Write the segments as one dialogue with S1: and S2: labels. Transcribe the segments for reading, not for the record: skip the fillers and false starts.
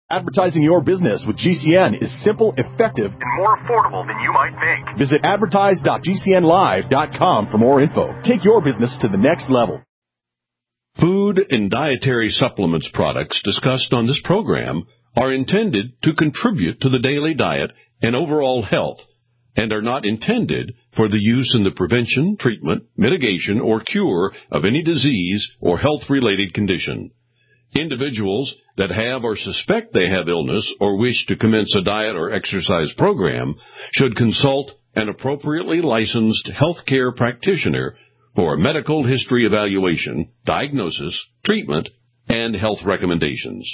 S1: Advertising your business with GCN is simple, effective, and more affordable than you might think. Visit advertise.gcnlive.com for more info. Take your business to the next level.
S2: Food and dietary supplements products discussed on this program are intended to contribute to the daily diet and overall health and are not intended for the use in the prevention, treatment, mitigation, or cure of any disease or health-related condition. Individuals that have or suspect they have illness or wish to commence a diet or exercise program should consult an appropriately licensed healthcare practitioner for a medical history evaluation, diagnosis, treatment, and health recommendations.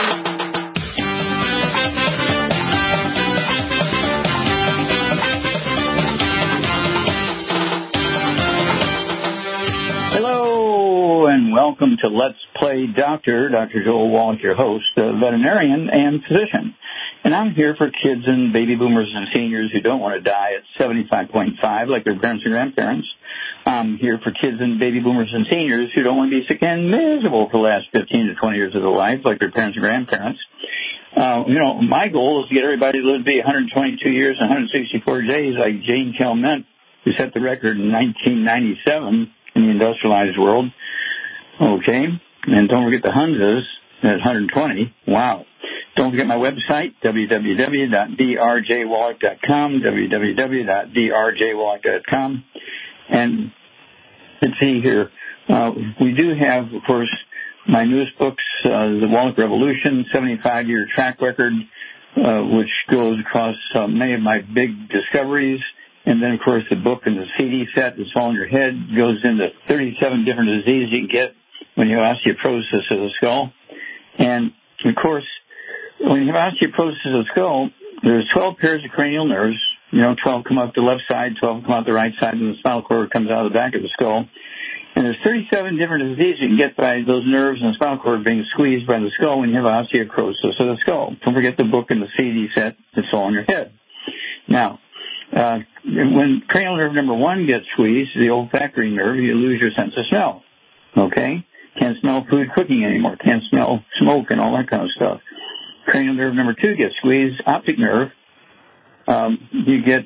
S3: And welcome to Let's Play Doctor. Dr. Joel Wallach, your host, veterinarian and physician. And I'm here for kids and baby boomers and seniors who don't want to die at 75.5 like their parents and grandparents. I'm here for kids and baby boomers and seniors who don't want to be sick and miserable for the last 15 to 20 years of their life like their parents and grandparents. My goal is to get everybody to live to be 122 years and 164 days like Jane Kelment, who set the record in 1997 in the industrialized world. Okay, and don't forget the Hunzas at 120. Wow. Don't forget my website, www.drjwallach.com, www.drjwallach.com. And let's see here. We do have, of course, my newest books, The Wallach Revolution, 75-year track record, which goes across many of my big discoveries. And then, of course, the book and the CD set that's all in your head goes into 37 different diseases you can get when you have osteoporosis of the skull. And, of course, when you have osteoporosis of the skull, there's 12 pairs of cranial nerves. 12 come up the left side, 12 come out the right side, and the spinal cord comes out of the back of the skull. And there's 37 different diseases you can get by those nerves and the spinal cord being squeezed by the skull when you have osteoporosis of the skull. Don't forget the book and the CD set that's all in your head. Now, when cranial nerve number 1 gets squeezed, the olfactory nerve, you lose your sense of smell. Okay? Can't smell food cooking anymore. Can't smell smoke and all that kind of stuff. Cranial nerve number 2 gets squeezed, optic nerve. You get,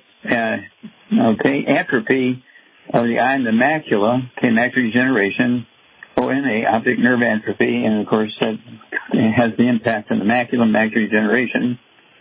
S3: atrophy of the eye and the macula, macular degeneration, ONA, optic nerve atrophy, and of course that has the impact on the macular degeneration.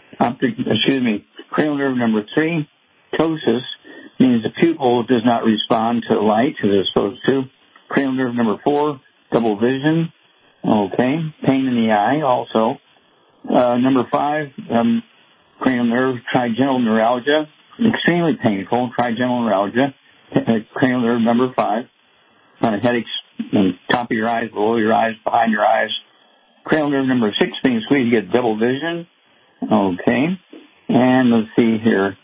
S3: Cranial nerve number 3, ptosis, means the pupil does not respond to light as it's supposed to. Cranial nerve number 4, double vision. Okay. Pain in the eye also. Number 5, cranial nerve, trigeminal neuralgia. Extremely painful, trigeminal neuralgia. Cranial nerve number 5. Headaches on top of your eyes, below your eyes, behind your eyes. Cranial nerve number 6 being squeezed, you get double vision. Okay. And let's see here.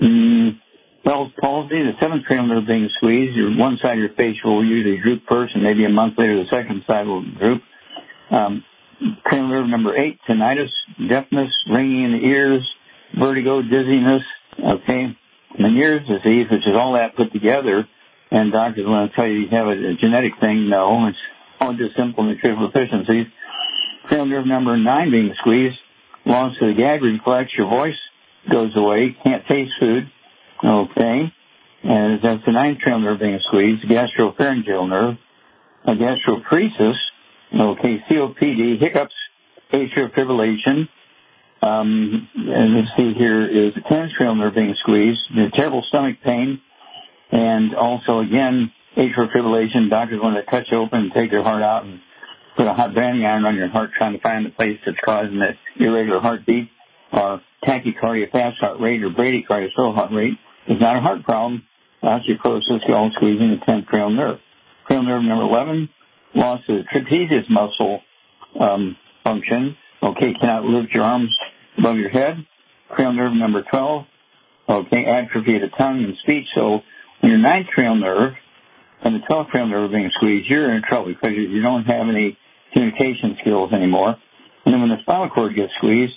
S3: Bell's palsy, the 7th cranial nerve being squeezed. One side of your face will usually droop first, and maybe a month later the second side will droop. Cranial nerve number 8, tinnitus, deafness, ringing in the ears, vertigo, dizziness. Okay. Meniere's disease, which is all that put together, and doctors want to tell you have a genetic thing. No, it's all just simple nutritional deficiencies. Cranial nerve number 9 being squeezed, loss of the gag reflex, your voice goes away, can't taste food. Okay. And that's the 9th cranial nerve being squeezed, gastropharyngeal nerve, gastroparesis, okay, COPD, hiccups, atrial fibrillation. And let's see here is the 10th cranial nerve being squeezed, terrible stomach pain, and also again, atrial fibrillation. Doctors want to cut you open and take your heart out and put a hot branding iron on your heart trying to find the place that's causing that irregular heartbeat, or tachycardia, fast heart rate, or bradycardia, slow heart rate. It's not a heart problem. Osteoporosis, skull squeezing the 10th cranial nerve. Cranial nerve number 11, loss of the trapezius muscle function. Okay, cannot lift your arms above your head. Cranial nerve number 12, okay, atrophy of the tongue and speech. So when your 9th cranial nerve and the 12th cranial nerve are being squeezed, you're in trouble because you don't have any communication skills anymore. And then when the spinal cord gets squeezed,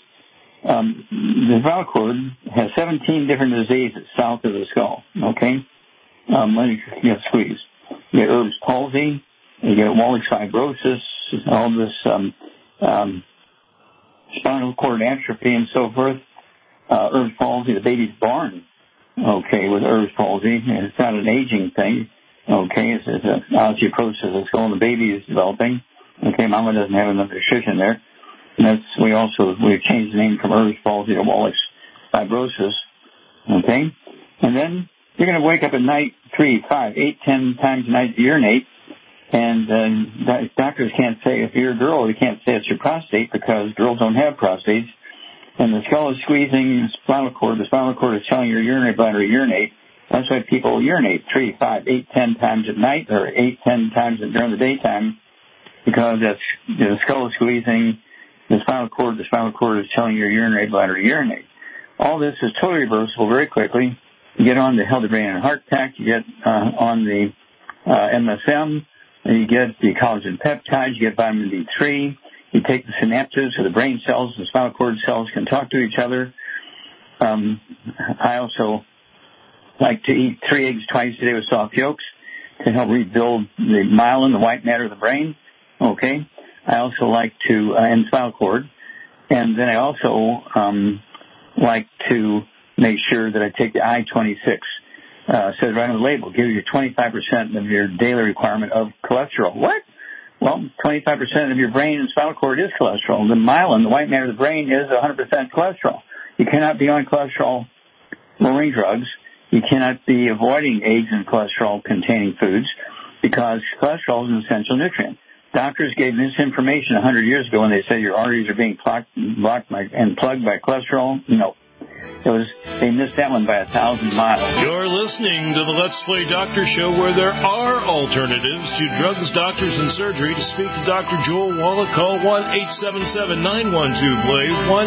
S3: the spinal cord has 17 different diseases south of the skull, okay, when it gets squeezed. You get Erb's palsy, you get Wallach's fibrosis, all this spinal cord atrophy and so forth, Erb's palsy, the baby's born, okay, with Erb's palsy. And it's not an aging thing, okay. It's an osteoporosis of the skull, and the baby is developing. Okay, mama doesn't have enough nutrition there. And we've changed the name from Erb's palsy to Wallach's fibrosis, okay. And then you're going to wake up at night 3, 5, 8, 10 times a night to urinate. And doctors can't say, if you're a girl, they can't say it's your prostate because girls don't have prostates. And the skull is squeezing the spinal cord. The spinal cord is telling your urinary bladder to urinate. That's why people urinate 3, 5, 8, 10 times at night, or 8, 10 times during the daytime, because the skull is squeezing the spinal cord. The spinal cord is telling your urinary bladder to urinate. All this is totally reversible very quickly. You get on the Healthy Brain and Heart Pack. You get on the MSM. You get the collagen peptides. You get vitamin D3. You take the synapses, so the brain cells, the spinal cord cells can talk to each other. I also like to eat 3 eggs twice a day with soft yolks to help rebuild the myelin, the white matter of the brain. Okay. I also like to, and spinal cord. And then I also like to make sure that I take the I-26. Says right on the label, gives you 25% of your daily requirement of cholesterol. What? Well, 25% of your brain and spinal cord is cholesterol. The myelin, the white matter of the brain, is 100% cholesterol. You cannot be on cholesterol-lowering drugs. You cannot be avoiding eggs and cholesterol-containing foods because cholesterol is an essential nutrient. Doctors gave this information 100 years ago when they said your arteries are being blocked and plugged by cholesterol. No. They missed that one by 1,000 miles.
S4: You're listening to the Let's Play Doctor Show, where there are alternatives to drugs, doctors, and surgery. To speak to Dr. Joel Wallach, call 1-877-912-PLAY,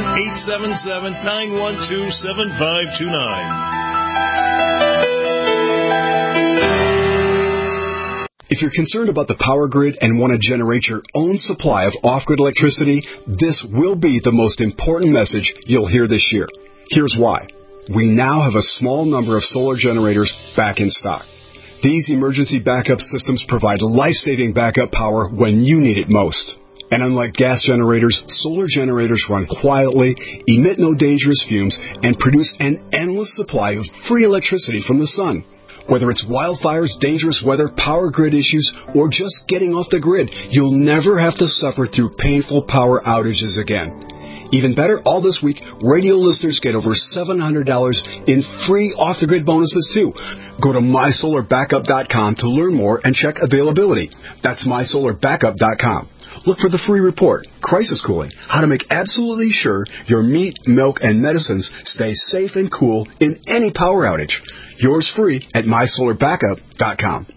S4: 1-877-912-7529.
S5: If you're concerned about the power grid and want to generate your own supply of off-grid electricity, this will be the most important message you'll hear this year. Here's why. We now have a small number of solar generators back in stock. These emergency backup systems provide life-saving backup power when you need it most. And unlike gas generators, solar generators run quietly, emit no dangerous fumes, and produce an endless supply of free electricity from the sun. Whether it's wildfires, dangerous weather, power grid issues, or just getting off the grid, you'll never have to suffer through painful power outages again. Even better, all this week, radio listeners get over $700 in free off-the-grid bonuses, too. Go to MySolarBackup.com to learn more and check availability. That's MySolarBackup.com. Look for the free report, Crisis Cooling, how to make absolutely sure your meat, milk, and medicines stay safe and cool in any power outage. Yours free at MySolarBackup.com.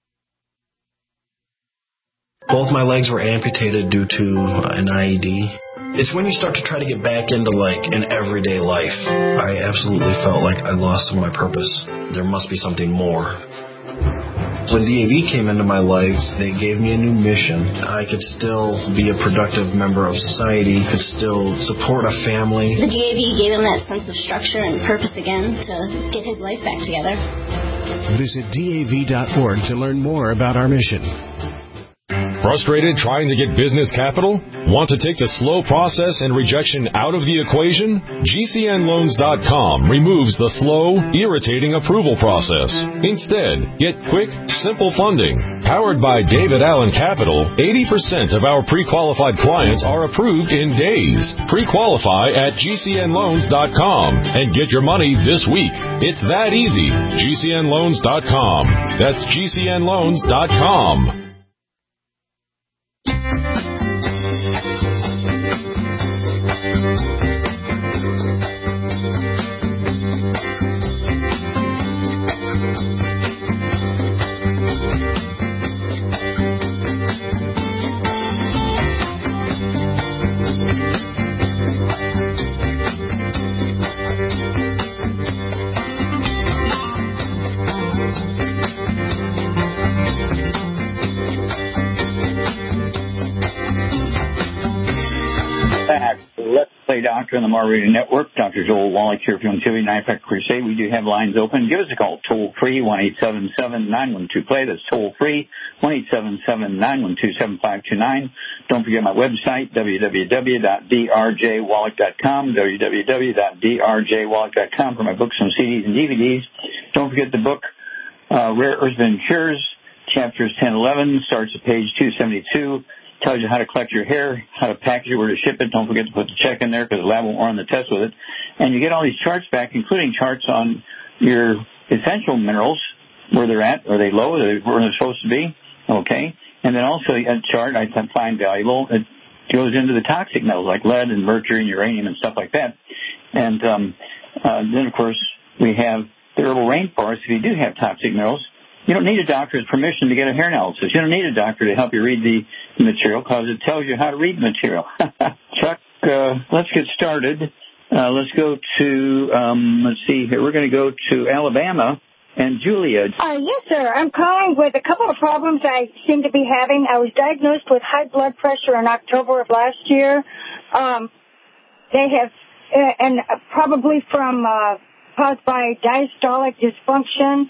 S6: Both my legs were amputated due to an IED. It's when you start to try to get back into, an everyday life. I absolutely felt like I lost some of my purpose. There must be something more. When DAV came into my life, they gave me a new mission. I could still be a productive member of society, could still support a family.
S7: The DAV gave him that sense of structure and purpose again to get his life back together.
S8: Visit DAV.org to learn more about our mission.
S1: Frustrated trying to get business capital? Want to take the slow process and rejection out of the equation? GCNLoans.com removes the slow, irritating approval process. Instead, get quick, simple funding. Powered by David Allen Capital, 80% of our pre-qualified clients are approved in days. Pre-qualify at GCNLoans.com and get your money this week. It's that easy. GCNLoans.com. That's GCNLoans.com.
S3: Play Doctor on the Mar Radio Network. Dr. Joel Wallach here from Longevity 9-Pack Crusade. We do have lines open. Give us a call, toll-free, 1-877-912-PLAY. That's toll-free, 1-877-912-7529. Don't forget my website, www.drjwallach.com, www.drjwallach.com for my books and CDs and DVDs. Don't forget the book, Rare Earth and Cures, chapters 10-11, starts at page 272. Tells you how to collect your hair, how to package it, where to ship it. Don't forget to put the check in there because the lab won't run the test with it. And you get all these charts back, including charts on your essential minerals, where they're at. Are they low? Are they where they're supposed to be? Okay. And then also a chart I find valuable. It goes into the toxic metals like lead and mercury and uranium and stuff like that. And then, of course, we have the herbal rainforest. If you do have toxic minerals, you don't need a doctor's permission to get a hair analysis. You don't need a doctor to help you read the material because it tells you how to read the material. Chuck, let's get started. Let's go to, let's see here. We're going to go to Alabama and Julia.
S9: Yes, sir. I'm calling with a couple of problems I seem to be having. I was diagnosed with high blood pressure in October of last year. They have, and probably from, caused by diastolic dysfunction.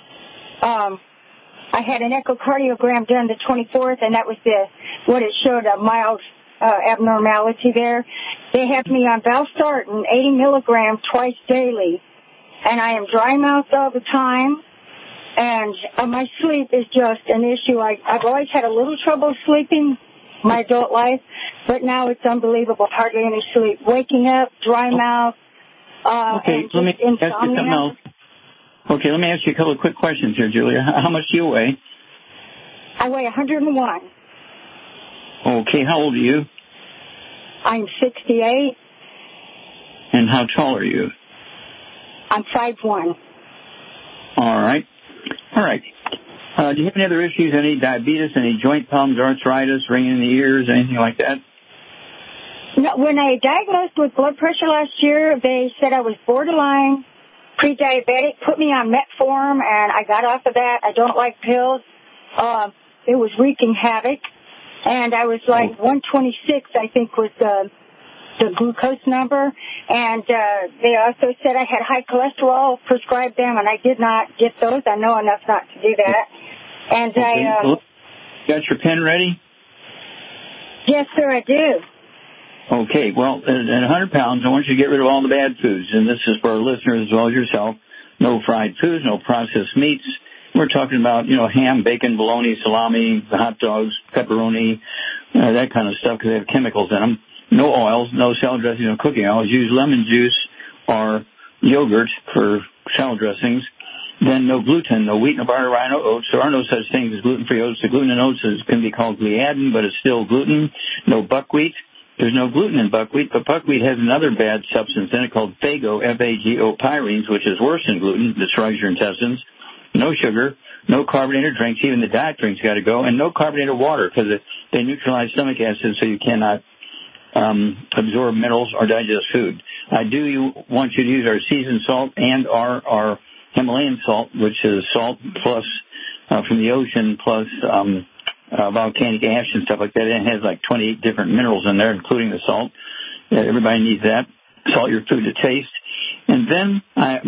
S9: I had an echocardiogram done the 24th, and that was what it showed, a mild abnormality there. They have me on Valsartan, 80 milligrams twice daily, and I am dry mouthed all the time, and my sleep is just an issue. I've always had a little trouble sleeping my adult life, but now it's unbelievable, hardly any sleep. Waking up, dry mouth, and just insomnia.
S3: Okay, let me ask you a couple of quick questions here, Julia. How much do you weigh?
S9: I weigh 101.
S3: Okay, how old are you?
S9: I'm 68.
S3: And how tall are you?
S9: I'm 5'1".
S3: All right. Do you have any other issues, any diabetes, any joint problems, arthritis, ringing in the ears, anything like that?
S9: No, when I diagnosed with blood pressure last year, they said I was borderline pre-diabetic, put me on metformin, and I got off of that. I don't like pills. It was wreaking havoc. And I was like 126, I think, was the glucose number. And they also said I had high cholesterol, prescribed them, and I did not get those. I know enough not to do that. And
S3: you got your pen ready?
S9: Yes, sir, I do.
S3: Okay, well, at 100 pounds, I want you to get rid of all the bad foods, and this is for our listeners as well as yourself. No fried foods, no processed meats. We're talking about, ham, bacon, bologna, salami, hot dogs, pepperoni, that kind of stuff because they have chemicals in them. No oils, no salad dressing, no cooking oils. Use lemon juice or yogurt for salad dressings. Then no gluten, no wheat, no barley, rye, no oats. There are no such things as gluten-free oats. The gluten in oats can be called gliadin, but it's still gluten. No buckwheat. There's no gluten in buckwheat, but buckwheat has another bad substance in it called Fago, F-A-G-O, pyrines, which is worse than gluten, destroys your intestines. No sugar, no carbonated drinks, even the diet drinks got to go, and no carbonated water because they neutralize stomach acid so you cannot absorb minerals or digest food. I do want you to use our seasoned salt and our Himalayan salt, which is salt plus from the ocean plus volcanic ash and stuff like that. It has like 28 different minerals in there, including the salt. Everybody needs that. Salt your food to taste. And then at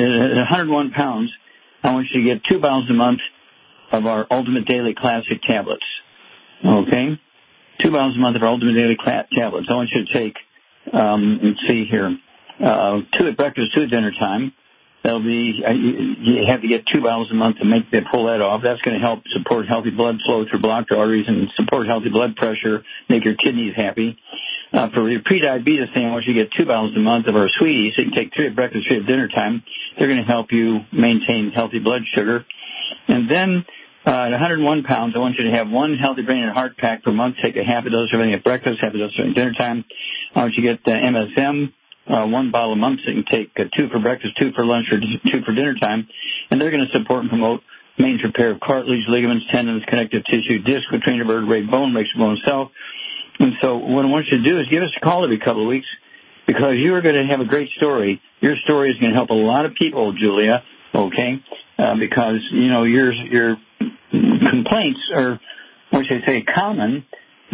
S3: 101 pounds, I want you to get 2 bottles a month of our Ultimate Daily Classic tablets. Okay? 2 bottles a month of our Ultimate Daily tablets. I want you to take, let's see here, 2 at breakfast, 2 at dinner time. That'll be, you have to get 2 bottles a month to pull that off. That's going to help support healthy blood flow through blocked arteries and support healthy blood pressure, make your kidneys happy. For your pre-diabetes thing, I want you to get 2 bottles a month of our sweeties. So you can take 3 at breakfast, 3 at dinner time. They're going to help you maintain healthy blood sugar. And then at 101 pounds, I want you to have 1 healthy brain and heart pack per month. Take a half a dose of everything at breakfast, half a dose at dinner time. I want you to get MSM. 1 bottle a month, so you can take 2 for breakfast, 2 for lunch, or 2 for dinner time. And they're going to support and promote maintenance repair of cartilage, ligaments, tendons, connective tissue, disc, retrainer, vertebrae, bone, makes your bone cell. And so what I want you to do is give us a call every couple of weeks because you are going to have a great story. Your story is going to help a lot of people, Julia, okay? Because, your complaints are, what should I say, common,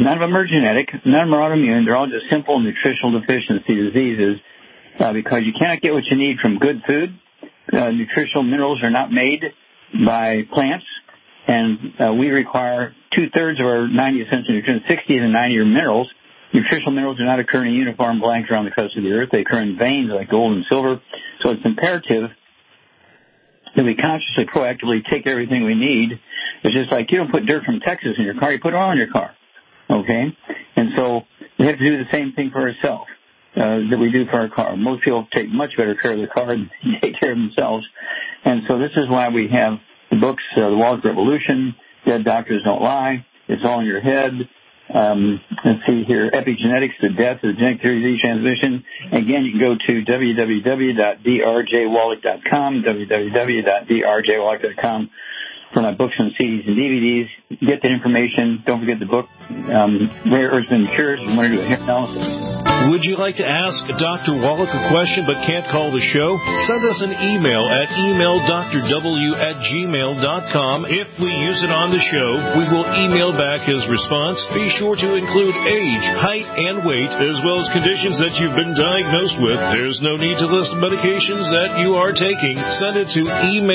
S3: None of them are genetic. None of them are autoimmune. They're all just simple nutritional deficiency diseases because you cannot get what you need from good food. Nutritional minerals are not made by plants, and we require 2/3 of our 90 essential nutrients, 60 to 90 are minerals. Nutritional minerals do not occur in a uniform blanket around the crust of the earth. They occur in veins like gold and silver. So it's imperative that we consciously, proactively take everything we need. It's just like you don't put dirt from Texas in your car, you put oil in your car. Okay? And so we have to do the same thing for ourselves that we do for our car. Most people take much better care of their car than they take care of themselves. And so this is why we have the books, The Wallach Revolution, Dead Doctors Don't Lie, It's All in Your Head. Let's see here, Epigenetics, The Death of the Genetic Theory of Disease Transmission. Again, you can go to www.drjwallach.com, www.drjwallach.com for my books and CDs and DVDs. Get that information. Don't forget the book, Rare Earths and Cures. You want to do a hair analysis.
S4: Would you like to ask Dr. Wallach a question but can't call the show? Send us an email at emaildrw@gmail.com. If we use it on the show, we will email back his response. Be sure to include age, height, and weight, as well as conditions that you've been diagnosed with. There's no need to list medications that you are taking. Send it to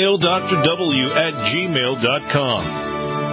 S4: emaildrw@gmail.com.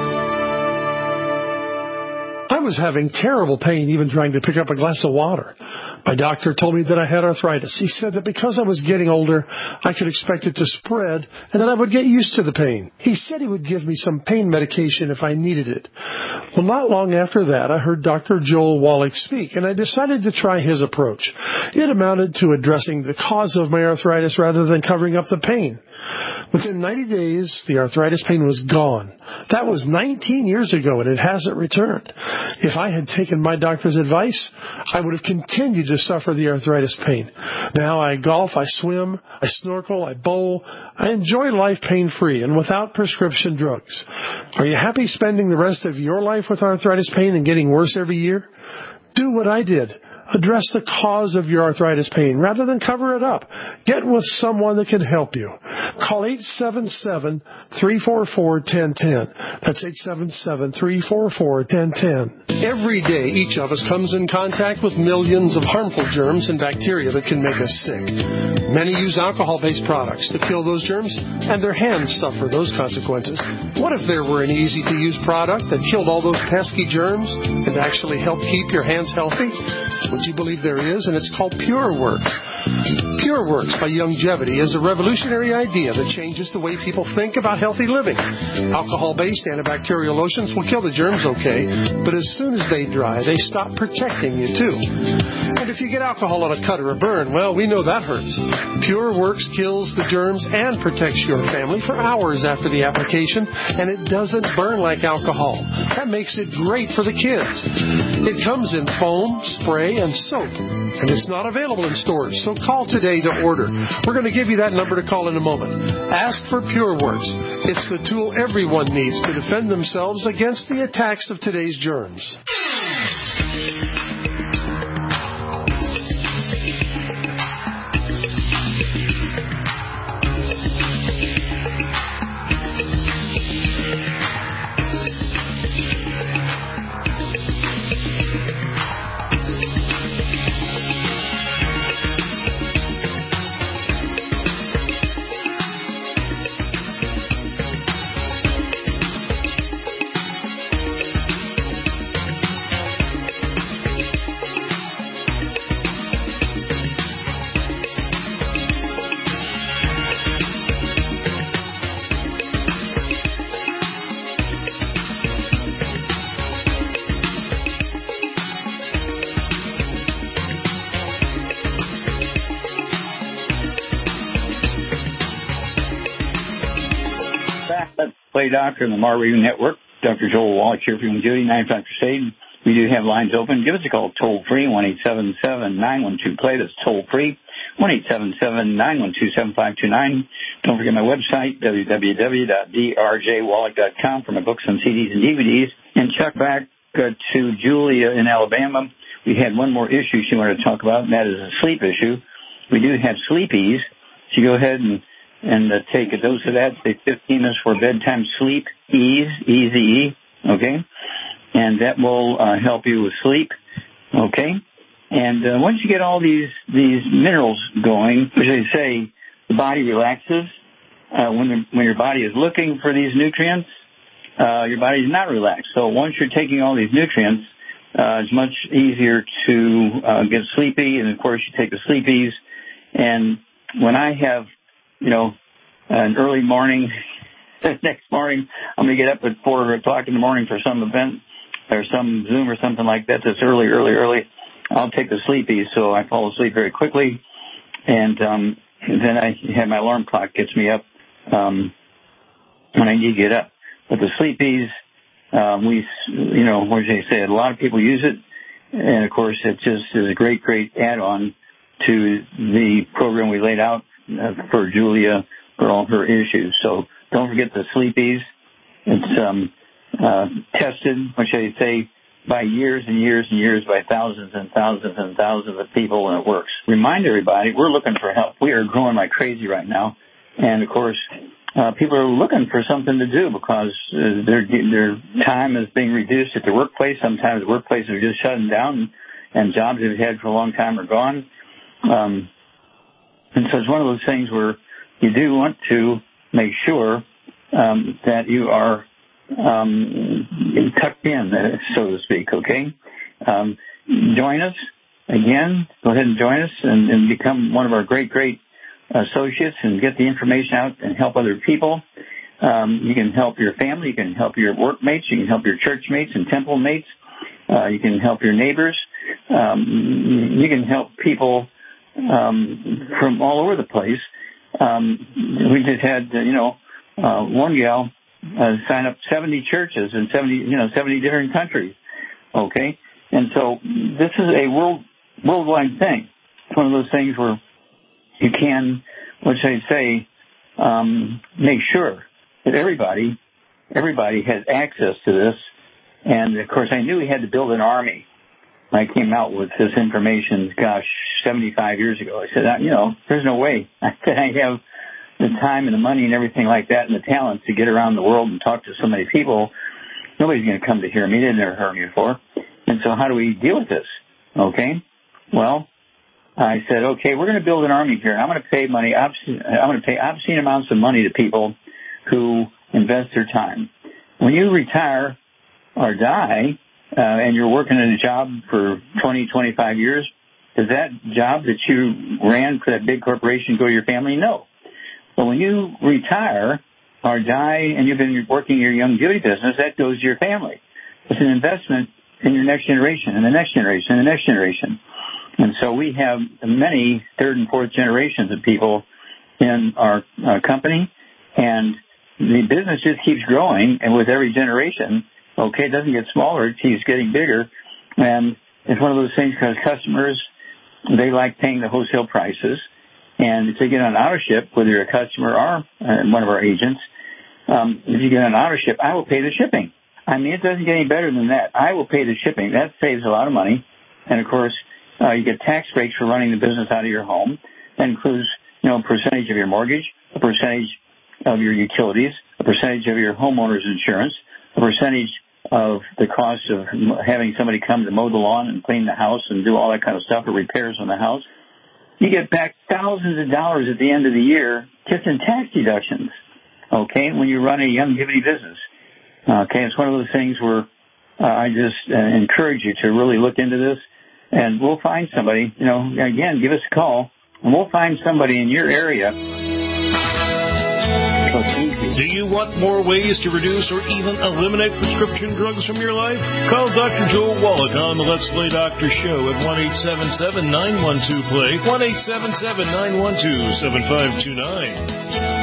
S10: I was having terrible pain even trying to pick up a glass of water. My doctor told me that I had arthritis. He said that because I was getting older, I could expect it to spread and that I would get used to the pain. He said he would give me some pain medication if I needed it. Well, not long after that, I heard Dr. Joel Wallach speak, and I decided to try his approach. It amounted to addressing the cause of my arthritis rather than covering up the pain. Within 90 days, the arthritis pain was gone. That was 19 years ago, and it hasn't returned. If I had taken my doctor's advice, I would have continued to suffer the arthritis pain. Now I golf, I swim, I snorkel, I bowl. I enjoy life pain-free and without prescription drugs. Are you happy spending the rest of your life with arthritis pain and getting worse every year? Do what I did. Address the cause of your arthritis pain rather than cover it up. Get with someone that can help you. Call 877-344-1010. That's 877-344-1010. Every day, each of us comes in contact with millions of harmful germs and bacteria that can make us sick. Many use alcohol-based products to kill those germs, and their hands suffer those consequences. What if there were an easy-to-use product that killed all those pesky germs and actually helped keep your hands healthy? Would you believe there is? And it's called PureWorks. PureWorks by Youngevity is a revolutionary idea that changes the way people think about healthy living. Alcohol-based antibacterial lotions will kill the germs okay, but as soon as they dry, they stop protecting you too. And if you get alcohol on a cut or a burn, well, we know that hurts. PureWorks kills the germs and protects your family for hours after the application, and it doesn't burn like alcohol. That makes it great for the kids. It comes in foam, spray, and soap, and it's not available in stores, so call today to order. We're going to give you that number to call in a moment. Ask for PureWorks. It's the tool everyone needs to defend themselves against the attacks of today's germs.
S3: Play Doctor and the Mar Radio Network. Dr. Joel Wallach here for Judy, 95 Crusade. We do have lines open. Give us a call toll-free, 1-877-912-PLAY. That's toll-free, 1-877-912-7529. Don't forget my website, www.drjwallach.com for my books and CDs and DVDs. And check back to Julia in Alabama. We had one more issue she wanted to talk about, and that is a sleep issue. We do have Sleep-Ease. So you go ahead and take a dose of that. Say 15 minutes for bedtime sleep, ease, E-Z-E, okay? and that will help you with sleep. Okay, and once you get all these minerals going, which they say the body relaxes when your body is looking for these nutrients. Your body is not relaxed. So once you're taking all these nutrients, it's much easier to get sleepy, and of course you take the sleepies. And when I have, an early morning, the next morning I'm going to get up at 4 o'clock in the morning for some event or some Zoom or something like that that's early, I'll take the sleepies so I fall asleep very quickly. And then I have my alarm clock gets me up when I need to get up. But the sleepies, what did they say? A lot of people use it, and of course, it just is a great add-on to the program we laid out for Julia for all her issues. So don't forget the sleepies. It's tested, what should I say, by years and years and years, by thousands and thousands and thousands of people, and it works. Remind everybody, we're looking for help. We are growing like crazy right now, and of course, people are looking for something to do because their time is being reduced at the workplace. Sometimes the workplaces are just shutting down, and jobs they've had for a long time are gone. And so it's one of those things where you do want to make sure that you are tucked in, so to speak, okay? Join us. Again, go ahead and join us and become one of our great associates and get the information out and help other people. You can help your family. You can help your workmates. You can help your church mates and temple mates. You can help your neighbors. You can help people from all over the place. We just had, one gal sign up 70 churches in 70 different countries. Okay? And so this is a worldwide thing. It's one of those things where you can, what should I say, make sure that everybody has access to this. And, of course, I knew we had to build an army. I came out with this information, 75 years ago. I said, there's no way. I said, I have the time and the money and everything like that and the talent to get around the world and talk to so many people. Nobody's going to come to hear me. They've never heard me before. And so how do we deal with this? Okay. Well, I said, okay, we're going to build an army here. I'm going to pay money. I'm going to pay obscene amounts of money to people who invest their time. When you retire or die, and you're working in a job for 20, 25 years, does that job that you ran for that big corporation go to your family? No. But when you retire or die and you've been working your longevity business, that goes to your family. It's an investment in your next generation and the next generation and the next generation. And so we have many third and fourth generations of people in our company, and the business just keeps growing, and with every generation, it doesn't get smaller, it keeps getting bigger. And it's one of those things because customers, they like paying the wholesale prices. And if they get on AutoShip, whether you're a customer or one of our agents, if you get on AutoShip, I will pay the shipping. I mean, it doesn't get any better than that. I will pay the shipping. That saves a lot of money. And, of course, you get tax breaks for running the business out of your home. That includes, a percentage of your mortgage, a percentage of your utilities, a percentage of your homeowner's insurance, a percentage of the cost of having somebody come to mow the lawn and clean the house and do all that kind of stuff, or repairs on the house. You get back thousands of dollars at the end of the year just in tax deductions, when you run a longevity business. It's one of those things where I just encourage you to really look into this, and we'll find somebody, again, give us a call, and we'll find somebody in your area.
S4: Do you want more ways to reduce or even eliminate prescription drugs from your life? Call Dr. Joel Wallach on the Let's Play Doctor Show at 1-877-912-PLAY, 1-877-912-7529.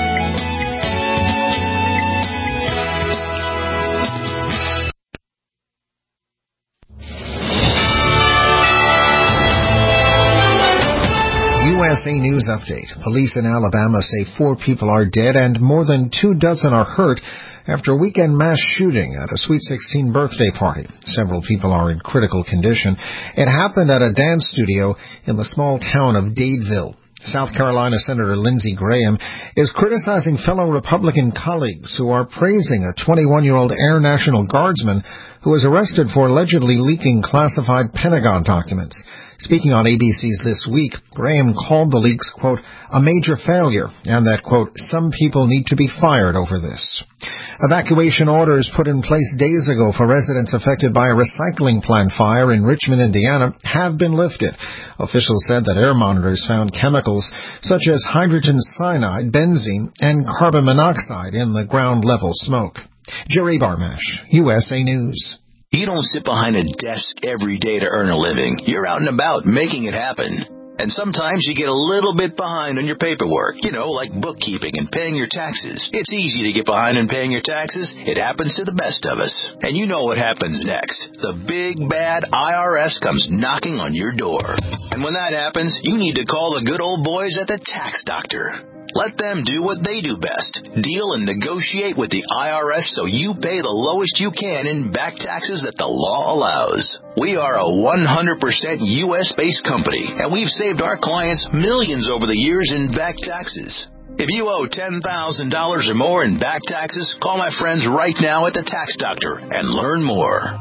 S11: USA News Update. Police in Alabama say 4 people are dead and more than 24 are hurt after a weekend mass shooting at a Sweet 16 birthday party. Several people are in critical condition. It happened at a dance studio in the small town of Dadeville. South Carolina Senator Lindsey Graham is criticizing fellow Republican colleagues who are praising a 21-year-old Air National Guardsman who was arrested for allegedly leaking classified Pentagon documents. Speaking on ABC's This Week, Graham called the leaks, quote, a major failure, and that, quote, some people need to be fired over this. Evacuation orders put in place days ago for residents affected by a recycling plant fire in Richmond, Indiana, have been lifted. Officials said that air monitors found chemicals such as hydrogen cyanide, benzene, and carbon monoxide in the ground-level smoke. Jerry Barmash, USA News.
S12: You don't sit behind a desk every day to earn a living. You're out and about making it happen. And sometimes you get a little bit behind on your paperwork, like bookkeeping and paying your taxes. It's easy to get behind in paying your taxes. It happens to the best of us. And you know what happens next. The big, bad IRS comes knocking on your door. And when that happens, you need to call the good old boys at the Tax Doctor. Let them do what they do best. Deal and negotiate with the IRS so you pay the lowest you can in back taxes that the law allows. We are a 100% U.S.-based company, and we've saved our clients millions over the years in back taxes. If you owe $10,000 or more in back taxes, call my friends right now at the Tax Doctor and learn more.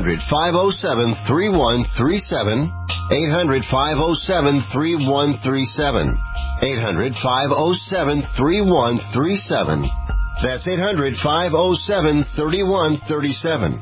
S13: 800-507-3137. 800-507-3137. 800-507-3137. That's 800-507-3137.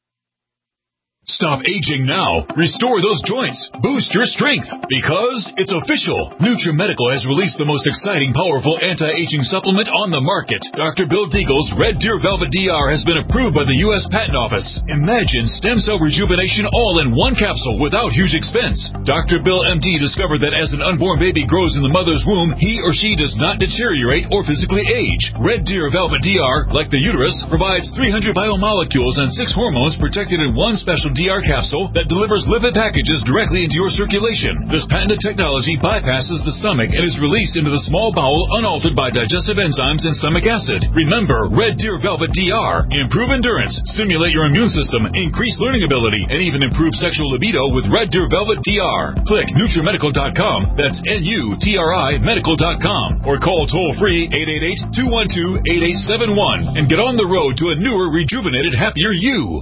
S14: Stop aging now. Restore those joints. Boost your strength. Because it's official. NutriMedical has released the most exciting, powerful anti-aging supplement on the market. Dr. Bill Deagle's Red Deer Velvet DR has been approved by the U.S. Patent Office. Imagine stem cell rejuvenation all in one capsule without huge expense. Dr. Bill MD discovered that as an unborn baby grows in the mother's womb, he or she does not deteriorate or physically age. Red Deer Velvet DR, like the uterus, provides 300 biomolecules and 6 hormones protected in one special DR capsule that delivers lipid packages directly into your circulation. This patented technology bypasses the stomach and is released into the small bowel unaltered by digestive enzymes and stomach acid. Remember, Red Deer Velvet DR. Improve endurance, stimulate your immune system, increase learning ability, and even improve sexual libido with Red Deer Velvet DR. Click NutriMedical.com, that's NUTRI Medical.com, or call toll-free 888-212-8871 and get on the road to a newer, rejuvenated, happier you.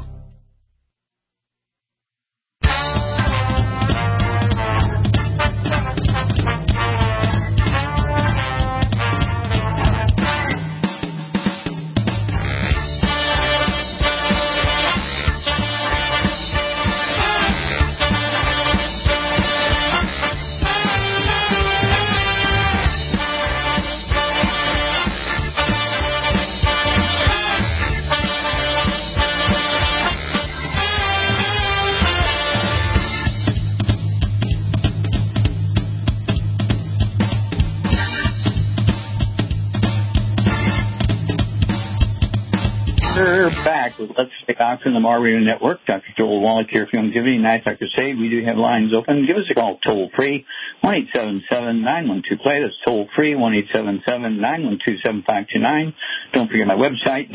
S3: Back with Let's Stay Doctor on the MAR Radio Network. Dr. Joel Wallach here for Longevity. Nice, Dr. Say. We do have lines open. Give us a call toll-free, 1-877-912-PLAY. That's toll-free, 1-877-912-7529. Don't forget my website,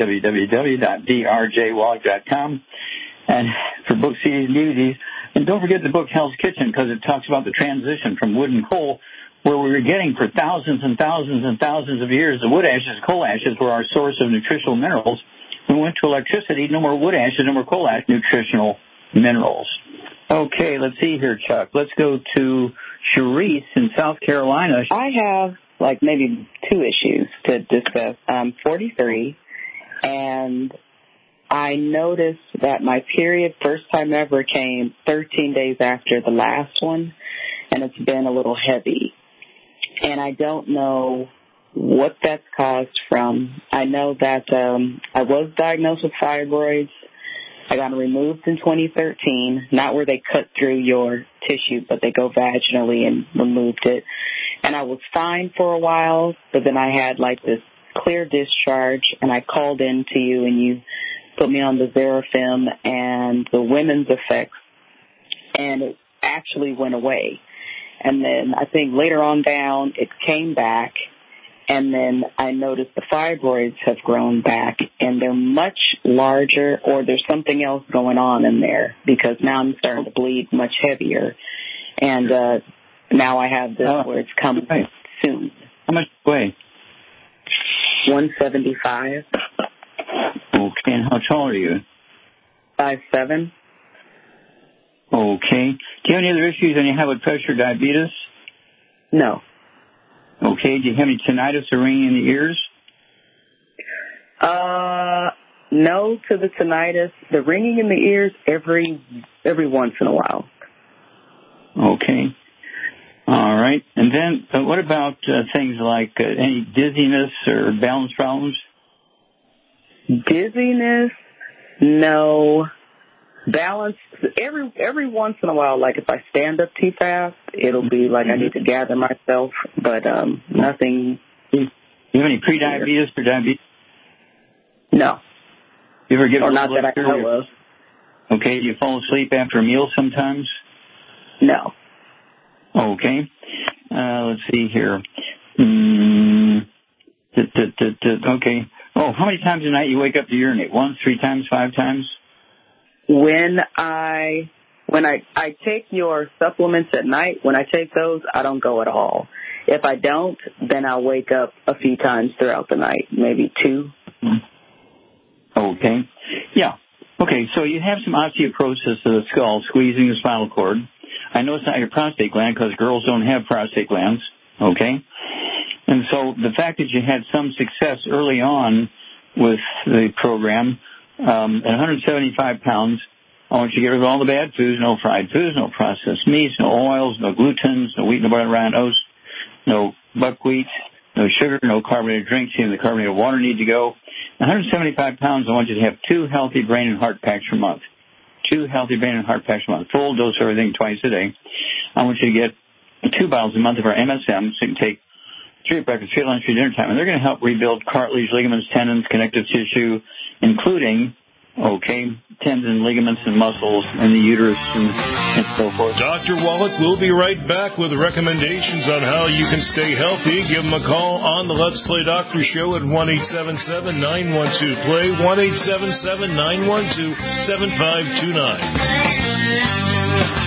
S3: www.drjwallach.com. And for book CDs and DVDs. And don't forget the book Hell's Kitchen, because it talks about the transition from wood and coal, where we were getting for thousands and thousands and thousands of years, the wood ashes, coal ashes were our source of nutritional minerals. We went to electricity, no more wood ashes, no more coal ash, nutritional minerals. Okay, let's see here, Chuck. Let's go to Sharice in South Carolina.
S15: I have maybe 2 issues to discuss. I'm 43, and I noticed that my period first time ever came 13 days after the last one, and it's been a little heavy. And I don't know what that's caused from. I know that I was diagnosed with fibroids. I got them removed in 2013, not where they cut through your tissue, but they go vaginally and removed it. And I was fine for a while, but then I had this clear discharge, and I called in to you, and you put me on the Xerafem and the women's effects, and it actually went away. And then I think later on down, it came back. And then I noticed the fibroids have grown back, and they're much larger, or there's something else going on in there, because now I'm starting to bleed much heavier. And now I have this where it's coming soon.
S3: How much do you weigh?
S15: 175.
S3: Okay, and how tall are you?
S15: 5'7".
S3: Okay. Do you have any other issues? Any high blood pressure, diabetes?
S15: No.
S3: Okay. Do you have any tinnitus or ringing in the ears?
S15: No to the tinnitus. The ringing in the ears every once in a while.
S3: Okay. All right. And then what about things like any dizziness or balance problems?
S15: Dizziness? No. Balance, every once in a while, like if I stand up too fast, it'll be like I need to gather myself, but nothing.
S3: Do you have any prediabetes or diabetes?
S15: No.
S3: You ever get
S15: or not that I know of.
S3: Okay. Do you fall asleep after a meal sometimes?
S15: No.
S3: Okay. Let's see here. Okay. Oh, how many times a night you wake up to urinate? 1, 3 times, 5 times?
S15: When I take your supplements at night, when I take those, I don't go at all. If I don't, then I'll wake up a few times throughout the night, maybe 2.
S3: Okay. Yeah. Okay, so you have some osteoporosis of the skull, squeezing the spinal cord. I know it's not your prostate gland because girls don't have prostate glands, okay? And so the fact that you had some success early on with the program, at 175 pounds, I want you to get rid of all the bad foods, no fried foods, no processed meats, no oils, no glutens, no wheat, no butter, rye, oats, no buckwheat, no sugar, no carbonated drinks. Even the carbonated water need to go. 175 pounds, I want you to have 2 healthy brain and heart packs per month. 2 healthy brain and heart packs per month. Full dose of everything twice a day. I want you to get 2 bottles a month of our MSM, so you can take 3 at breakfast, 3 at lunch, 3 at dinner time. And they're going to help rebuild cartilage, ligaments, tendons, connective tissue, including, tendon, ligaments, and muscles, and the uterus, and so forth.
S4: Dr. Wallach will be right back with recommendations on how you can stay healthy. Give him a call on the Let's Play Doctor Show at 1-877-912-PLAY, 1-877-912-7529.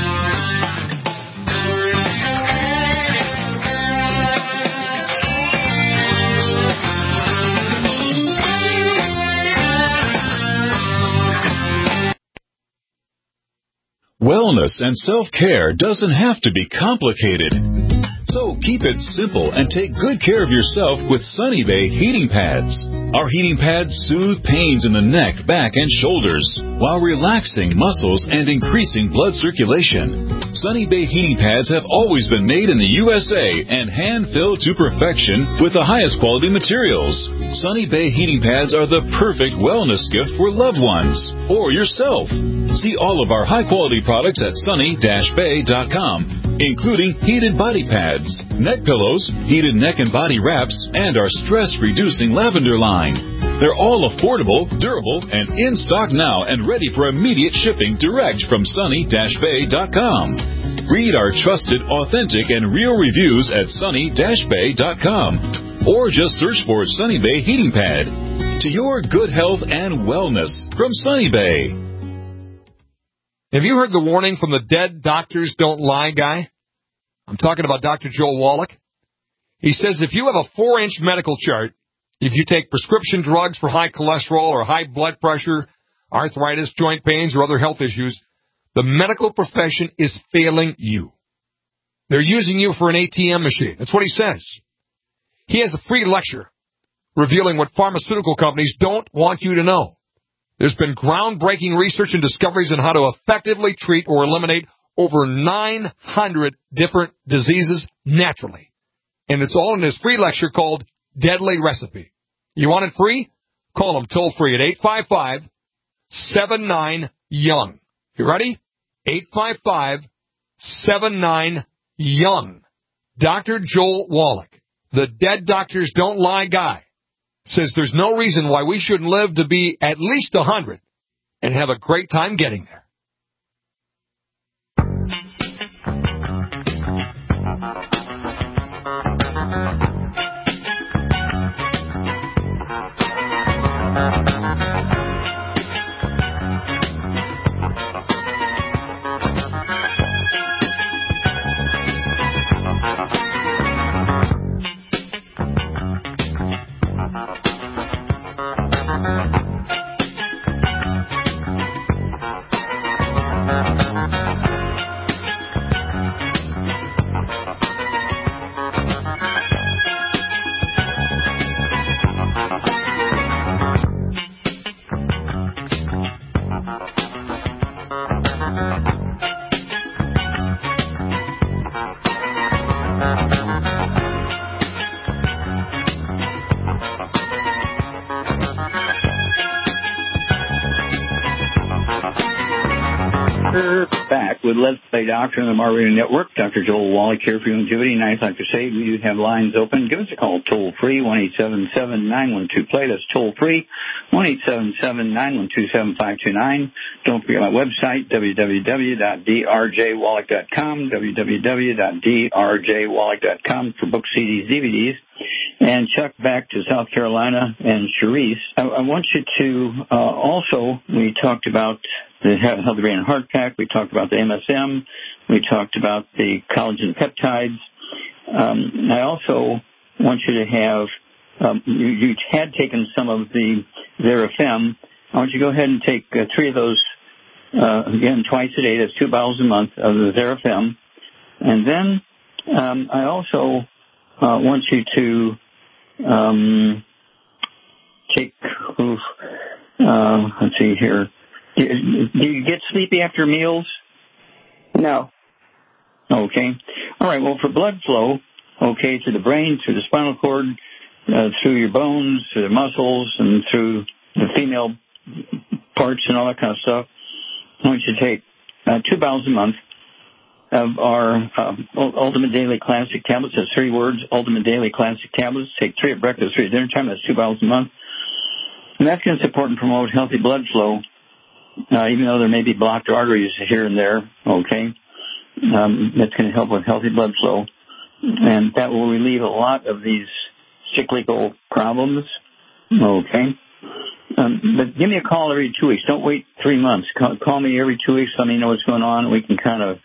S14: Wellness and self-care doesn't have to be complicated. So keep it simple and take good care of yourself with Sunny Bay heating pads. Our heating pads soothe pains in the neck, back, and shoulders while relaxing muscles and increasing blood circulation. Sunny Bay heating pads have always been made in the USA and hand-filled to perfection with the highest quality materials. Sunny Bay heating pads are the perfect wellness gift for loved ones or yourself. See all of our high-quality products at sunny-bay.com, including heated body pads, neck pillows, heated neck and body wraps, and our stress-reducing lavender line. They're all affordable, durable, and in stock now and ready for immediate shipping direct from sunny-bay.com. Read our trusted, authentic, and real reviews at sunny-bay.com, or just search for Sunny Bay Heating Pad. To your good health and wellness from Sunny Bay.
S16: Have you heard the warning from the Dead Doctors Don't Lie guy? I'm talking about Dr. Joel Wallach. He says if you have a 4-inch medical chart, if you take prescription drugs for high cholesterol or high blood pressure, arthritis, joint pains, or other health issues, the medical profession is failing you. They're using you for an ATM machine. That's what he says. He has a free lecture revealing what pharmaceutical companies don't want you to know. There's been groundbreaking research and discoveries on how to effectively treat or eliminate over 900 different diseases naturally. And it's all in his free lecture called Deadly Recipe. You want it free? Call him toll free at 855-79-YOUNG. You ready? 855-79-YOUNG. Dr. Joel Wallach, the Dead Doctors Don't Lie guy, says there's no reason why we shouldn't live to be at least 100 and have a great time getting there.
S3: back with Let's Play Doctor on the Mar Radio Network. Dr. Joel Wallach here for Longevity. And I'd like to say we do have lines open. Give us a call toll-free, 1-877-912-PLAY. That's toll-free, 1-877-912-7529. Don't forget my website, www.drjwallach.com, www.drjwallach.com for books, CDs, DVDs. And Chuck, back to South Carolina, and Sharice. I want you to also, we talked about the Healthy Brain and Heart Pack. We talked about the MSM. We talked about the collagen peptides. I also want you to have, you had taken some of the Xerafem. I want you to go ahead and take 3 of those, again, twice a day. That's 2 bottles a month of the Xerafem. And then I also want you to take, let's see here. Do you get sleepy after meals?
S15: No.
S3: Okay. All right. Well, for blood flow, okay, to the brain, through the spinal cord, through your bones, through the muscles, and through the female parts and all that kind of stuff, I want you to take 2 bottles a month of our Ultimate Daily Classic Tablets. That's 3 words, Ultimate Daily Classic Tablets. Take 3 at breakfast, 3 at dinner time. That's 2 bottles a month. And that's going to support and promote healthy blood flow, even though there may be blocked arteries here and there, okay? That's going to help with healthy blood flow. And that will relieve a lot of these cyclical problems, okay? But give me a call every 2 weeks. Don't wait 3 months. Call me every 2 weeks. Let me know what's going on. We can kind of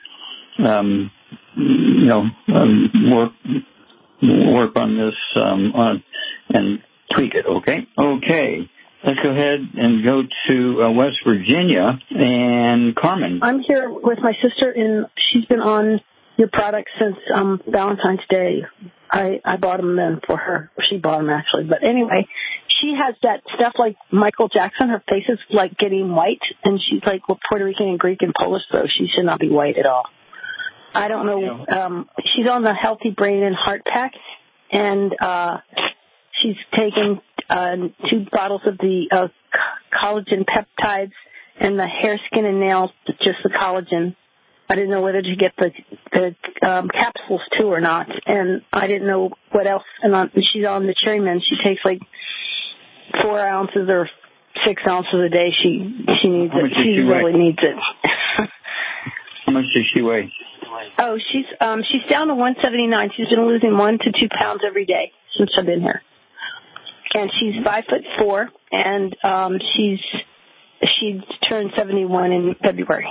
S3: work on this and tweak it, okay? Okay. Let's go ahead and go to West Virginia. And Carmen.
S17: I'm here with my sister, and she's been on your product since Valentine's Day. I bought them then for her. She bought them, actually. But anyway, she has that stuff like Michael Jackson. Her face is like getting white, and she's like Puerto Rican and Greek and Polish, so she should not be white at all. I don't know. She's on the Healthy Brain and Heart Pack, and she's taken 2 bottles of the collagen peptides and the hair, skin, and nails, just the collagen. I didn't know whether to get the capsules too or not, and I didn't know what else. And she's on the Cherryman. She takes like 4 ounces or 6 ounces a day. She needs it. She really needs it.
S3: How much does she weigh?
S17: Oh, she's down to 179. She's been losing 1 to 2 pounds every day since I've been here. And she's 5'4", and she turned 71 in February.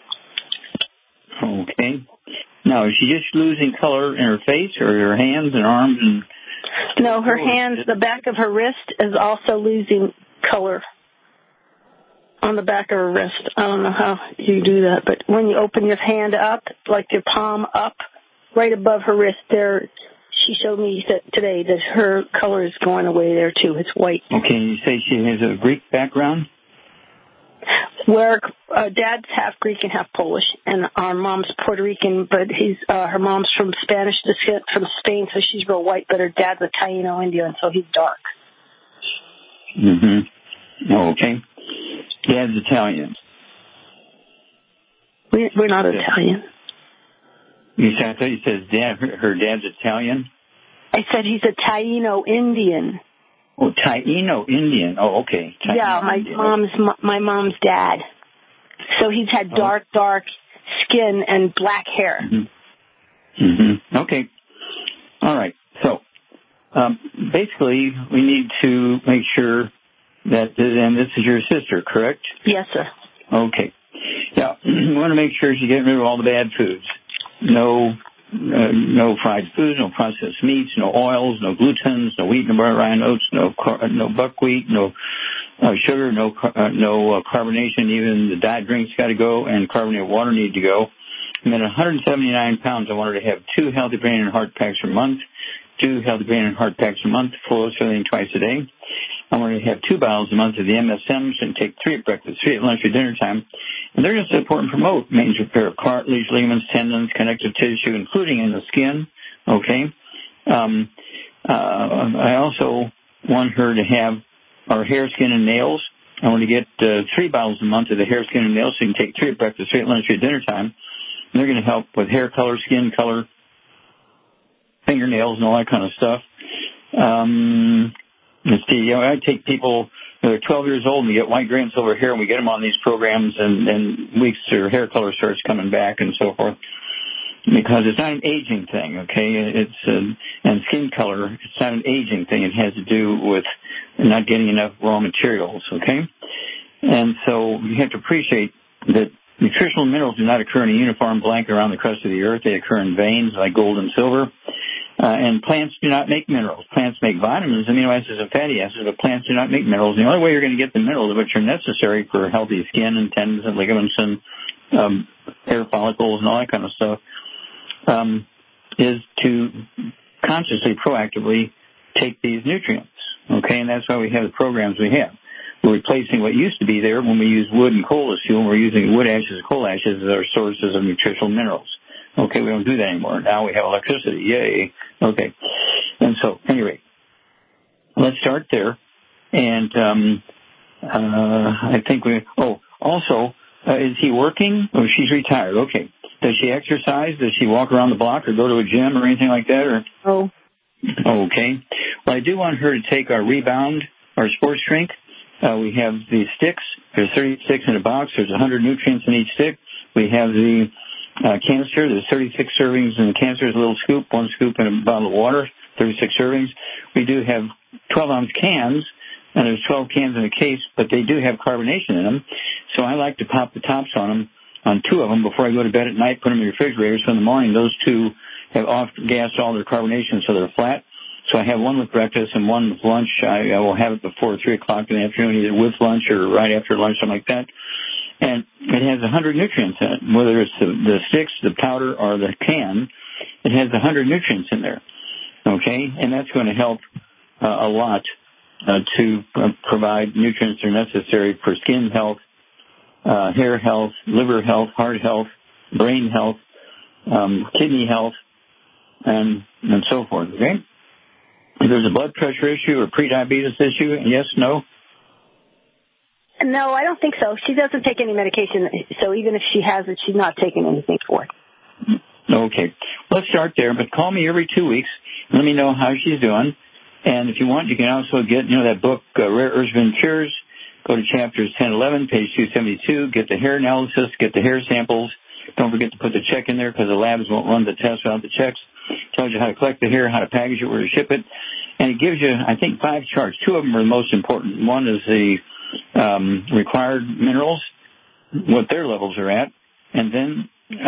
S3: Okay. Now, is she just losing color in her face or her hands and arms? And
S17: no, her hands, the back of her wrist is also losing color on the back of her wrist. I don't know how you do that, but when you open your hand up, like your palm up, right above her wrist there, she showed me today that her color is going away there too. It's white.
S3: Okay, you say she has a Greek background?
S17: Where dad's half Greek and half Polish, and our mom's Puerto Rican, but her mom's from Spanish descent, from Spain, so she's real white, but her dad's a Taino Indian, so he's dark.
S3: Mm-hmm. Oh, okay. Dad's Italian.
S17: We're not Italian.
S3: I thought you said her dad's Italian?
S17: I said he's a Taino Indian.
S3: Oh, Taino Indian. Oh, okay. Taino
S17: yeah, my mom's dad. So he's had dark skin and black hair.
S3: Mm-hmm. Mm-hmm. Okay. All right. So, basically, we need to make sure that, and this is your sister, correct?
S17: Yes, sir.
S3: Okay. Yeah, we want to make sure she's getting rid of all the bad foods. No fried foods, no processed meats, no oils, no glutens, no wheat, no rye oats, no buckwheat, no sugar, no carbonation. Even the diet drinks got to go, and carbonated water need to go. And then 179 pounds, I wanted to have 2 Healthy Brain and Heart Packs per month, 2 Healthy Brain and Heart Packs a month, full everything twice a day. I wanted to have 2 bottles a month of the MSMs and take 3 at breakfast, 3 at lunch or dinner time. And they're going to support and promote maintenance repair of cartilage, ligaments, tendons, connective tissue, including in the skin. Okay. I also want her to have our hair, skin, and nails. I want to get 3 bottles a month of the hair, skin, and nails, so you can take 3 at breakfast, 3 at lunch, 3 at dinner time. And they're going to help with hair color, skin color, fingernails, and all that kind of stuff. Let's see, I take people that are 12 years old and they get white, gray, and silver hair, and we get them on these programs, and weeks their hair color starts coming back and so forth. Because it's not an aging thing, okay? And skin color, it's not an aging thing. It has to do with not getting enough raw materials, okay? And so you have to appreciate that nutritional minerals do not occur in a uniform blanket around the crust of the earth. They occur in veins like gold and silver. And plants do not make minerals. Plants make vitamins, amino acids, and fatty acids, but plants do not make minerals. The only way you're going to get the minerals which are necessary for healthy skin and tendons and ligaments and hair follicles and all that kind of stuff is to consciously, proactively take these nutrients, okay? And that's why we have the programs we have. We're replacing what used to be there when we used wood and coal as fuel. We're using wood ashes and coal ashes as our sources of nutritional minerals. Okay, we don't do that anymore. Now we have electricity. Yay. Okay. And so, anyway, let's start there. And I think also, is he working? Oh, she's retired. Okay. Does she exercise? Does she walk around the block or go to a gym or anything like that? Or okay. Well, I do want her to take our Rebound, our sports drink. We have the sticks. There's 36 in a box. There's 100 nutrients in each stick. We have the canister. There's 36 servings in the canister. There's a little scoop, 1 scoop in a bottle of water, 36 servings. We do have 12-ounce cans, and there's 12 cans in a case, but they do have carbonation in them. So I like to pop the tops on them, on 2 of them, before I go to bed at night, put them in the refrigerator. So in the morning, those 2 have off-gassed all their carbonation, so they're flat. So I have one with breakfast and one with lunch. I will have it before 3 o'clock in the afternoon, either with lunch or right after lunch, something like that. And it has 100 nutrients in it, whether it's the sticks, the powder, or the can. It has 100 nutrients in there, okay? And that's going to help a lot to provide nutrients that are necessary for skin health, hair health, liver health, heart health, brain health, kidney health, and so forth, okay? If there's a blood pressure issue or prediabetes issue, yes, no?
S17: No, I don't think so. She doesn't take any medication, so even if she has it, she's not taking anything for it.
S3: Okay. Let's start there, but call me every 2 weeks. Let me know how she's doing. And if you want, you can also get, that book, Rare Earths and Cures. Go to chapters 10, 11, page 272. Get the hair analysis, get the hair samples. Don't forget to put the check in there because the labs won't run the test without the checks. Tells you how to collect the hair, how to package it, where to ship it. And it gives you, I think, 5 charts. 2 of them are the most important. One is the required minerals, what their levels are at, and then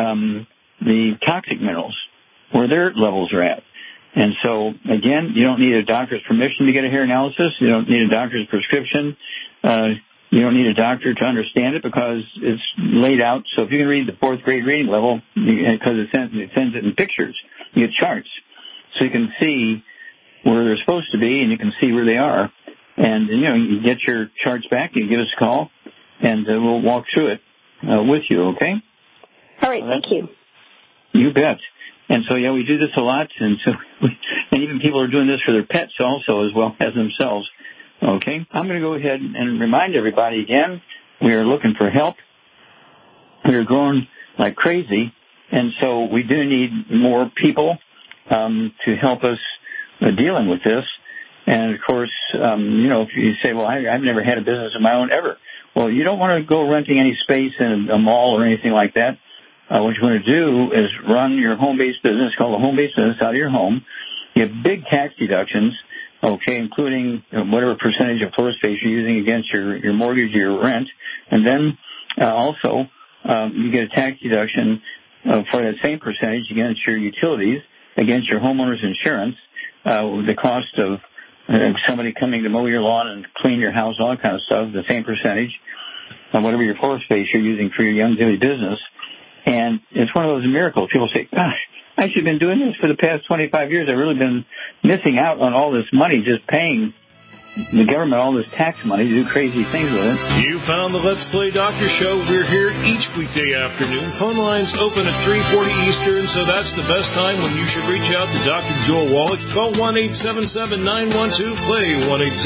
S3: the toxic minerals, where their levels are at. And so, again, you don't need a doctor's permission to get a hair analysis. You don't need a doctor's prescription. You don't need a doctor to understand it because it's laid out. So if you can read the 4th grade reading level, because it sends it in pictures, you get charts. So you can see where they're supposed to be and you can see where they are. And, you get your charts back, you give us a call, and we'll walk through it with you, okay?
S17: All right, thank you.
S3: You bet. And so, we do this a lot, and so and even people are doing this for their pets also as well as themselves, okay? I'm going to go ahead and remind everybody again, we are looking for help. We are growing like crazy, and so we do need more people to help us dealing with this. And, of course, if you say, well, I've never had a business of my own ever. Well, you don't want to go renting any space in a mall or anything like that. What you want to do is run your home-based business, called a home-based business, out of your home. You have big tax deductions, okay, including whatever percentage of floor space you're using against your mortgage or your rent. And then also you get a tax deduction for that same percentage against your utilities, against your homeowner's insurance, the cost of somebody coming to mow your lawn and clean your house, all that kind of stuff, the same percentage, whatever your floor space you're using for your young daily business. And it's one of those miracles. People say, gosh, I should have been doing this for the past 25 years. I've really been missing out on all this money just paying the government all this tax money to do crazy things with it.
S4: You found the Let's Play Doctor Show. We're here each weekday afternoon. Phone lines open at 3:40 Eastern, so that's the best time when you should reach out to Dr. Joel Wallach. Call 1-877-912-PLAY,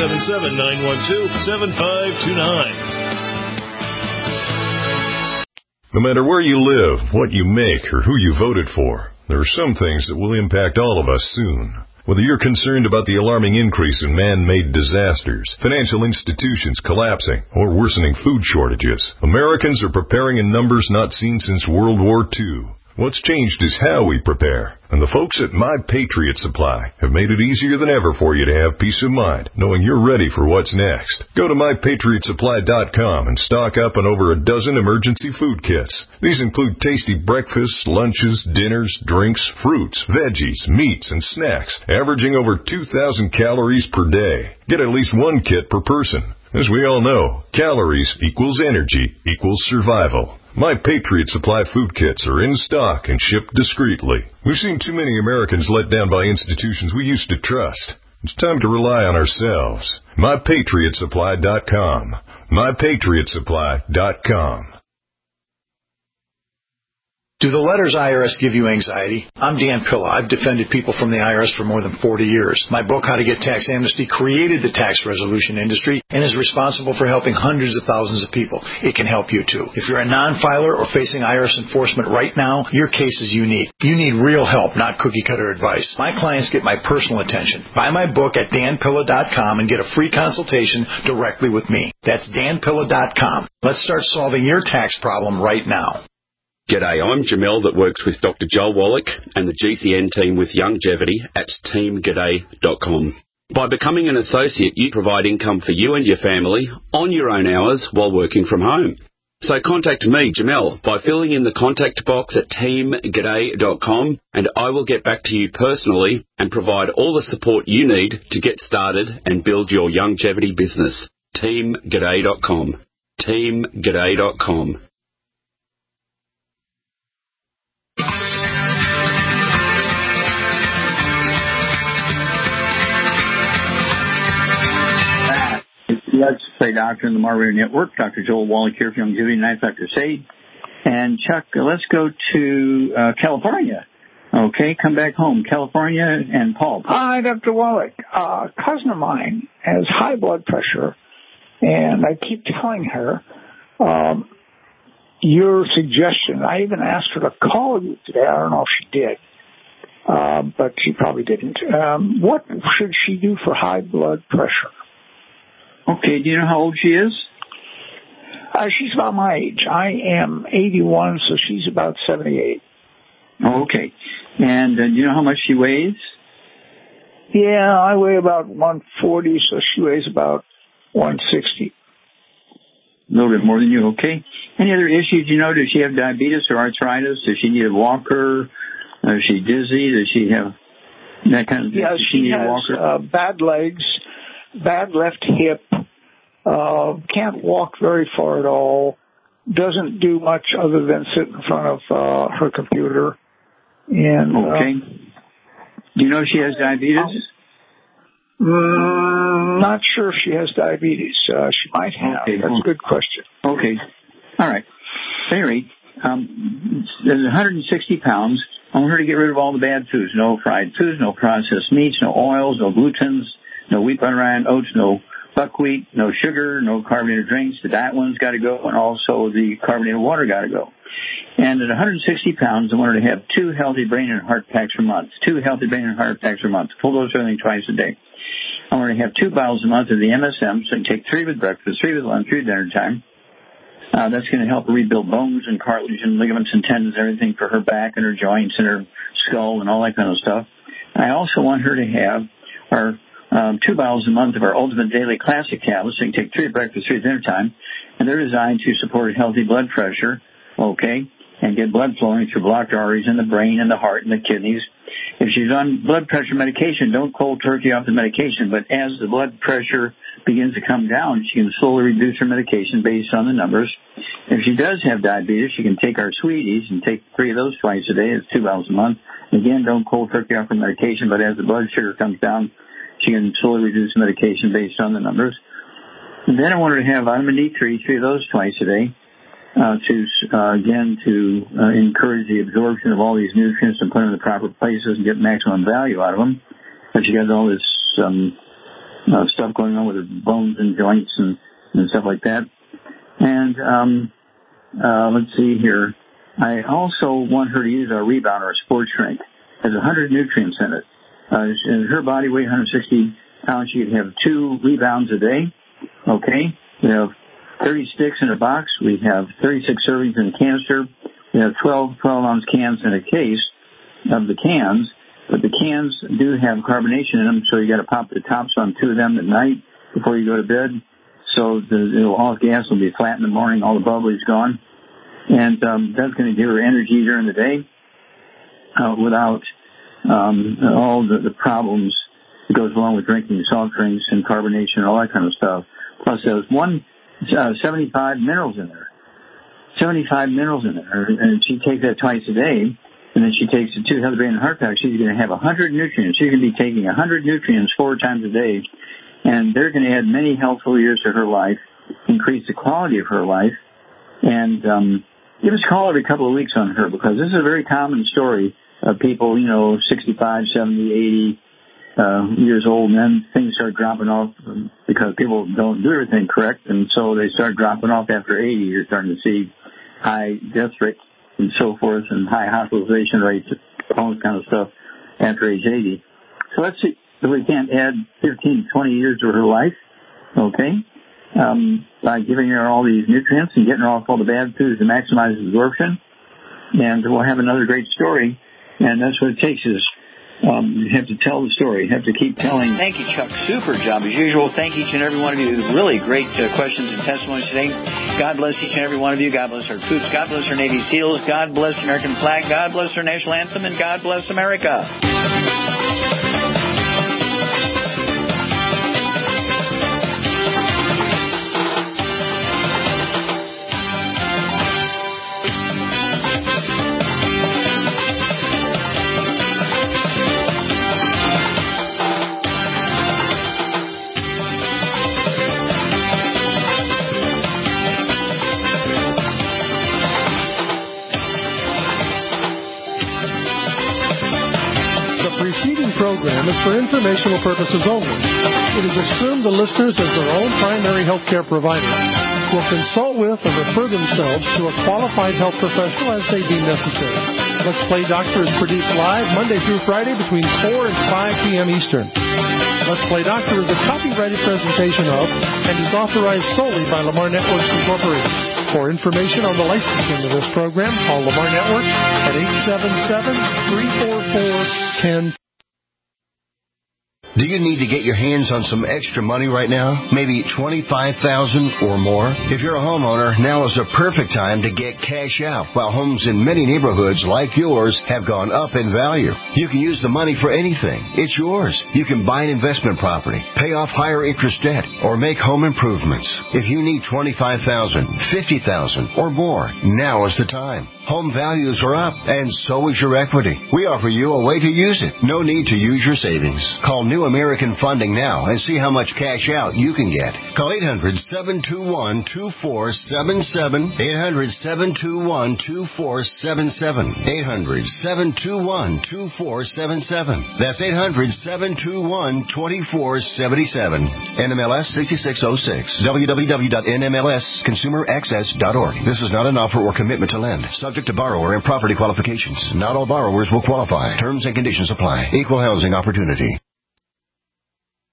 S4: 1-877-912-7529.
S18: No matter where you live, what you make, or who you voted for, there are some things that will impact all of us soon. Whether you're concerned about the alarming increase in man-made disasters, financial institutions collapsing, or worsening food shortages, Americans are preparing in numbers not seen since World War II. What's changed is how we prepare. And the folks at My Patriot Supply have made it easier than ever for you to have peace of mind, knowing you're ready for what's next. Go to MyPatriotSupply.com and stock up on over a dozen emergency food kits. These include tasty breakfasts, lunches, dinners, drinks, fruits, veggies, meats, and snacks, averaging over 2,000 calories per day. Get at least one kit per person. As we all know, calories equals energy equals survival. My Patriot Supply food kits are in stock and shipped discreetly. We've seen too many Americans let down by institutions we used to trust. It's time to rely on ourselves. MyPatriotSupply.com. MyPatriotSupply.com.
S19: Do the letters IRS give you anxiety? I'm Dan Pilla. I've defended people from the IRS for more than 40 years. My book, How to Get Tax Amnesty, created the tax resolution industry and is responsible for helping hundreds of thousands of people. It can help you too. If you're a non-filer or facing IRS enforcement right now, your case is unique. You need real help, not cookie-cutter advice. My clients get my personal attention. Buy my book at danpilla.com and get a free consultation directly with me. That's danpilla.com. Let's start solving your tax problem right now.
S20: G'day, I'm Jamel that works with Dr. Joel Wallach and the GCN team with Longevity at teamg'day.com. By becoming an associate, you provide income for you and your family on your own hours while working from home. So contact me, Jamel, by filling in the contact box at teamg'day.com and I will get back to you personally and provide all the support you need to get started and build your longevity business. teamg'day.com. teamg'day.com.
S3: Let's Play Doctor in the Moderator Network. Dr. Joel Wallach here from Longevity Night, Dr. Sade. And Chuck, let's go to California. Okay, come back home. California and Paul.
S21: Hi, Dr. Wallach. A cousin of mine has high blood pressure, and I keep telling her your suggestion. I even asked her to call you today. I don't know if she did, but she probably didn't. What should she do for high blood pressure?
S3: Okay, do you know how old she is?
S21: She's about my age. I am 81, so she's about 78.
S3: Okay. And do you know how much she weighs?
S21: Yeah, I weigh about 140, so she weighs about 160.
S3: A little bit more than you, okay. Any other issues you know? Does she have diabetes or arthritis? Does she need a walker? Is she dizzy? Does she have that kind of thing?
S21: Yeah, she has bad legs, bad left hip, can't walk very far at all, doesn't do much other than sit in front of her computer. And
S3: okay. Do you know if she has diabetes?
S21: Not sure if she has diabetes. She might have.
S3: Okay,
S21: That's a good question.
S3: Okay. All right. At any rate, there's 160 pounds. I want her to get rid of all the bad foods. No fried foods, no processed meats, no oils, no glutens, no wheat, butter, iron, oats, no buckwheat, no sugar, no carbonated drinks. The diet one's got to go, and also the carbonated water got to go. And at 160 pounds, I want her to have 2 healthy brain and heart packs per month. 2 healthy brain and heart packs per month. Full dose of everything twice a day. I want her to have 2 bottles a month of the MSM, so I can take 3 with breakfast, 3 with lunch, 3 with dinner time. That's going to help her rebuild bones and cartilage and ligaments and tendons and everything for her back and her joints and her skull and all that kind of stuff. I also want her to have our 2 bottles a month of our Ultimate Daily Classic tablets, so you can take 3 at breakfast, 3 at dinner time, and they're designed to support healthy blood pressure, okay, and get blood flowing through blocked arteries in the brain and the heart and the kidneys. If she's on blood pressure medication, don't cold turkey off the medication, but as the blood pressure begins to come down, she can slowly reduce her medication based on the numbers. If she does have diabetes, she can take our Sweeties and take 3 of those twice a day. It's 2 bottles a month. Again, don't cold turkey off her medication, but as the blood sugar comes down, she can slowly reduce medication based on the numbers. And then I want her to have vitamin D3, 3 of those twice a day, to encourage the absorption of all these nutrients and put them in the proper places and get maximum value out of them. But she got all this stuff going on with her bones and joints and stuff like that. And let's see here. I also want her to use our Rebound, our sports drink. It has 100 nutrients in it. In her body weight, 160 pounds, she could have 2 Rebounds a day. Okay? We have 30 sticks in a box. We have 36 servings in a canister. We have 12-ounce cans in a case of the cans. But the cans do have carbonation in them, so you got to pop the tops on 2 of them at night before you go to bed. So all the gas will be flat in the morning. All the bubbly's gone. And that's going to give her energy during the day without all the problems that goes along with drinking soft drinks and carbonation and all that kind of stuff. Plus, there's 75 minerals in there. 75 minerals in there. And she takes that twice a day. And then she takes the 2 Healthy Heart Pack. She's going to have 100 nutrients. She's going to be taking 100 nutrients 4 times a day. And they're going to add many healthful years to her life, increase the quality of her life. And give us a call every couple of weeks on her, because this is a very common story of people, 65, 70, 80 years old, and then things start dropping off because people don't do everything correct. And so they start dropping off after 80. You're starting to see high death rates and so forth, and high hospitalization rates, all this kind of stuff after age 80. So let's see if we can't add 15, 20 years to her life, okay, by giving her all these nutrients and getting her off all the bad foods to maximize absorption. And we'll have another great story, and that's what it takes is you have to tell the story. You have to keep telling.
S2: Thank you, Chuck. Super job as usual. Thank each and every one of you. Really great questions and testimonies today. God bless each and every one of you. God bless our troops. God bless our Navy SEALs. God bless the American flag. God bless our national anthem. And God bless America.
S10: Program is for informational purposes only. It is assumed the listeners, as their own primary health care provider, will consult with and refer themselves to a qualified health professional as they deem necessary. Let's Play Doctor is produced live Monday through Friday between 4 and 5 p.m. Eastern. Let's Play Doctor is a copyrighted presentation of and is authorized solely by Lamar Networks Incorporated. For information on the licensing of this program, call Lamar Networks at 877-344-10.
S13: Do you need to get your hands on some extra money right now? Maybe $25,000 or more? If you're a homeowner, now is the perfect time to get cash out while homes in many neighborhoods like yours have gone up in value. You can use the money for anything. It's yours. You can buy an investment property, pay off higher interest debt, or make home improvements. If you need $25,000, $50,000 or more, now is the time. Home values are up, and so is your equity. We offer you a way to use it. No need to use your savings. Call New American Funding now and see how much cash out you can get. Call 800-721-2477. 800-721-2477. 800-721-2477. That's 800-721-2477. NMLS 6606. www.nmlsconsumeraccess.org. This is not an offer or commitment to lend. Subject to borrower and property qualifications. Not all borrowers will qualify. Terms and conditions apply. Equal housing opportunity.